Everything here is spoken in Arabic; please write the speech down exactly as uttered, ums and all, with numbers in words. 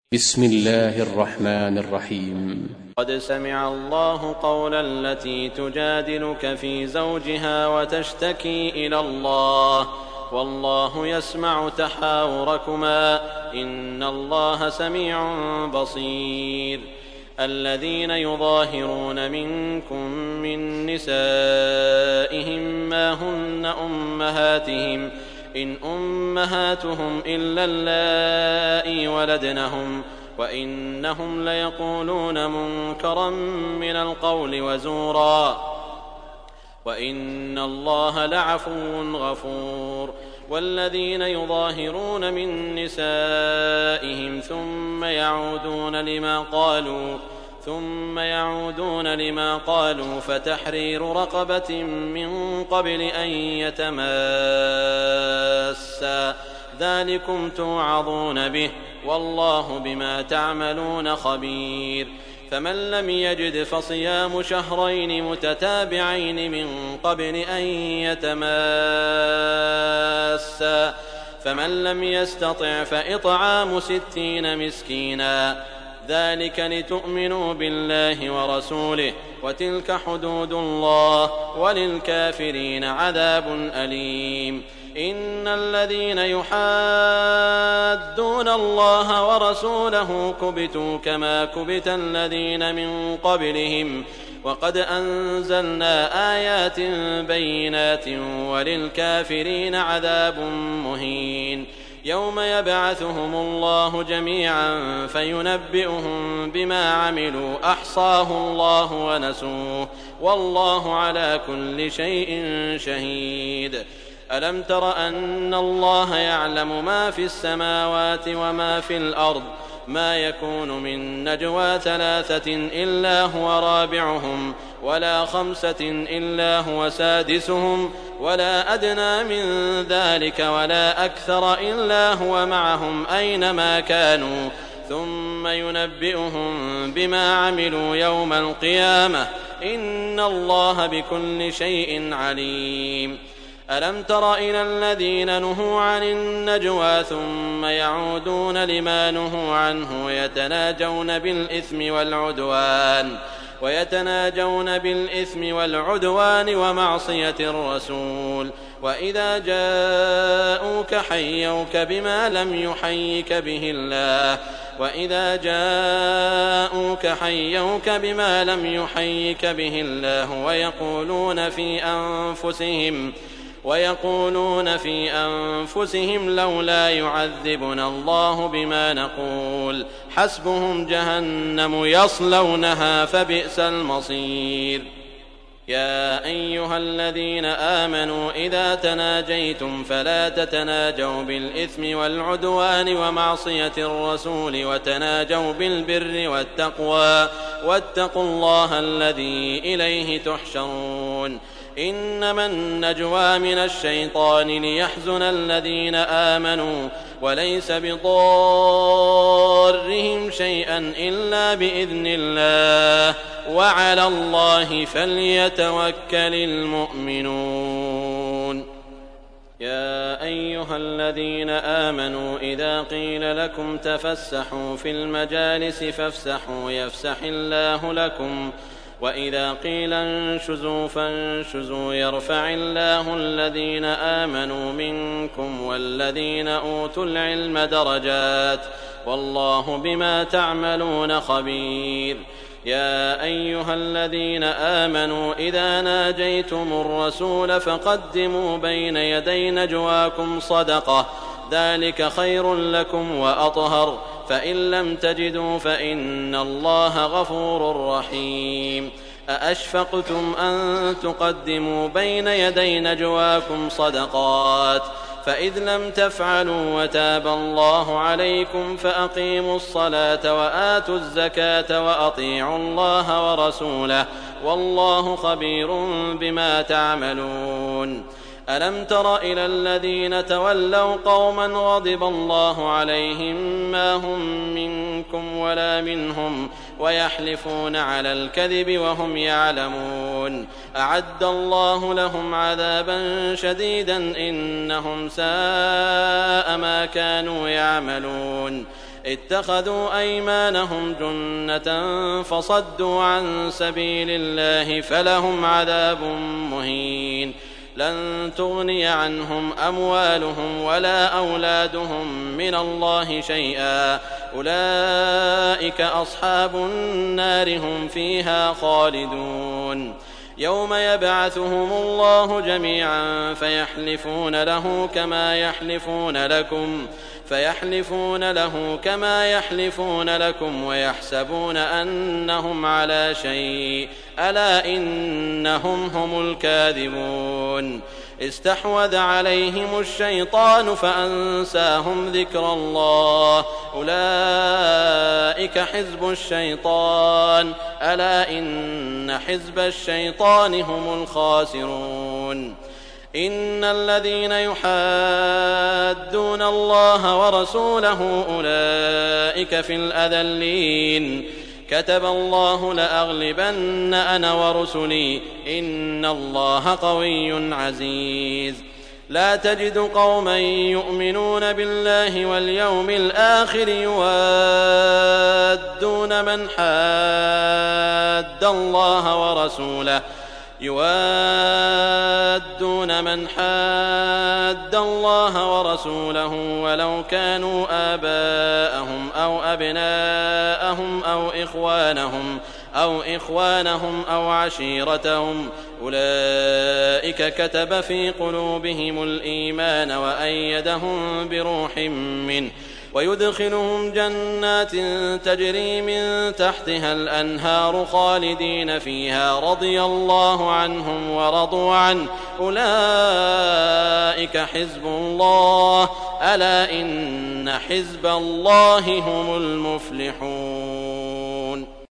بسم الله الرحمن الرحيم. قد سمع الله قول التي تجادلك في زوجها وتشتكي إلى الله والله يسمع تحاوركما إن الله سميع بصير. الذين يظاهرون منكم من نسائهم ما هن أمهاتهم إن أمهاتهم إلا اللائي ولدنهم وإنهم ليقولون منكرا من القول وزورا وإن الله لعفو غفور. والذين يظاهرون من نسائهم ثم يعودون لما قالوا ثم يعودون لما قالوا فتحرير رقبة من قبل أن يتماسا ذلكم توعظون به والله بما تعملون خبير. فمن لم يجد فصيام شهرين متتابعين من قبل أن يتماسا فمن لم يستطع فإطعام ستين مسكينا ذلك لتؤمنوا بالله ورسوله وتلك حدود الله وللكافرين عذاب أليم. إن الذين يحادون الله ورسوله كبتوا كما كبت الذين من قبلهم وقد أنزلنا آيات بينات وللكافرين عذاب مهين. يوم يبعثهم الله جميعا فينبئهم بما عملوا أحصاه الله ونسوه والله على كل شيء شهيد. ألم تر أن الله يعلم ما في السماوات وما في الأرض ما يكون من نجوى ثلاثة إلا هو رابعهم ولا خمسة إلا هو سادسهم ولا أدنى من ذلك ولا أكثر إلا هو معهم أينما كانوا ثم ينبئهم بما عملوا يوم القيامة إن الله بكل شيء عليم. ألم تر إلى الذين نهوا عن النجوى ثم يعودون لما نهوا عنه ويتناجون بالإثم والعدوان ويتناجون بالإثم والعدوان ومعصية الرسول وإذا جاءوك حيوك بما لم يحيك به الله وإذا جاءوك حيوك بما لم يحيك به الله ويقولون في أنفسهم ويقولون في أنفسهم لولا يعذبنا الله بما نقول حسبهم جهنم يصلونها فبئس المصير. يا أيها الذين آمنوا إذا تناجيتم فلا تتناجوا بالإثم والعدوان ومعصية الرسول وتناجوا بالبر والتقوى واتقوا الله الذي إليه تحشرون. إنما النجوى من الشيطان ليحزن الذين آمنوا وليس بضارهم شيئا إلا بإذن الله وعلى الله فليتوكل المؤمنون. يا أيها الذين آمنوا إذا قيل لكم تفسحوا في المجالس فافسحوا يفسح الله لكم وإذا قيل انشزوا فانشزوا يرفع الله الذين آمنوا منكم والذين أوتوا العلم درجات والله بما تعملون خبير. يا أيها الذين آمنوا إذا ناجيتم الرسول فقدموا بين يدي نجواكم صدقة ذلك خير لكم وأطهر فإن لم تجدوا فإن الله غفور رحيم. أأشفقتم أن تقدموا بين يدي نجواكم صدقات فإذ لم تفعلوا وتاب الله عليكم فأقيموا الصلاة وآتوا الزكاة وأطيعوا الله ورسوله والله خبير بما تعملون. ألم تر إلى الذين تولوا قوما غضب الله عليهم ما هم منكم ولا منهم ويحلفون على الكذب وهم يعلمون أعد الله لهم عذابا شديدا إنهم ساء ما كانوا يعملون. اتخذوا أيمانهم جنة فصدوا عن سبيل الله فلهم عذاب مهين لن تغني عنهم أموالهم ولا أولادهم من الله شيئا أولئك أصحاب النار هم فيها خالدون يوم يبعثهم الله جميعا فيحلفون له كما يحلفون لكم فيحلفون له كما يحلفون لكم ويحسبون أنهم على شيء ألا إنهم هم الكاذبون استحوذ عليهم الشيطان فأنساهم ذكر الله أولئك حزب الشيطان ألا إن حزب الشيطان هم الخاسرون إن الذين يحادون الله ورسوله أولئك في الأذلين كتب الله لأغلبن أنا ورسلي إن الله قوي عزيز لا تجد قوما يؤمنون بالله واليوم الآخر يوادون من حاد الله ورسوله يوادون من حاد الله ورسوله ولو كانوا آباءهم أو أبناءهم أو إخوانهم أو إخوانهم أو عشيرتهم أولئك كتب في قلوبهم الإيمان وأيدهم بروح منه ويدخلهم جنات تجري من تحتها الأنهار خالدين فيها رضي الله عنهم ورضوا عنه أولئك حزب الله ألا إن حزب الله هم المفلحون.